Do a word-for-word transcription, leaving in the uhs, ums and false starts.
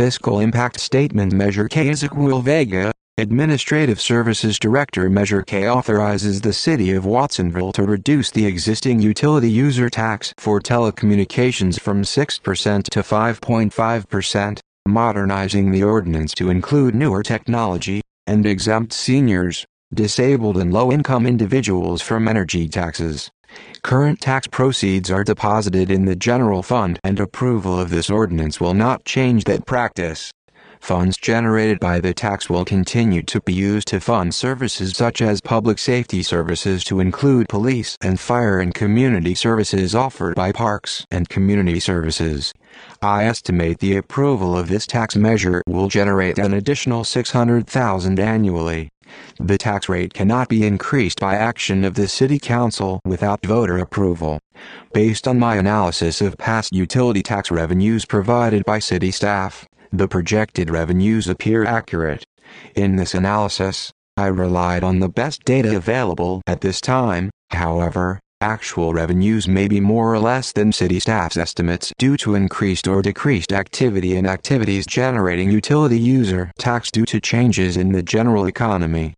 Fiscal Impact Statement Measure K. Ezequiel Vega, Administrative Services Director. Measure K authorizes the City of Watsonville to reduce the existing utility user tax for telecommunications from six percent to five point five percent, modernizing the ordinance to include newer technology, and exempt seniors, disabled and low-income individuals from energy taxes. Current tax proceeds are deposited in the general fund, and approval of this ordinance will not change that practice. Funds generated by the tax will continue to be used to fund services such as public safety services, to include police and fire, and community services offered by Parks and Community Services. I estimate the approval of this tax measure will generate an additional six hundred thousand dollars annually. The tax rate cannot be increased by action of the City Council without voter approval. Based on my analysis of past utility tax revenues provided by city staff, the projected revenues appear accurate. In this analysis, I relied on the best data available at this time. However, actual revenues may be more or less than city staff's estimates due to increased or decreased activity in activities generating utility user tax due to changes in the general economy.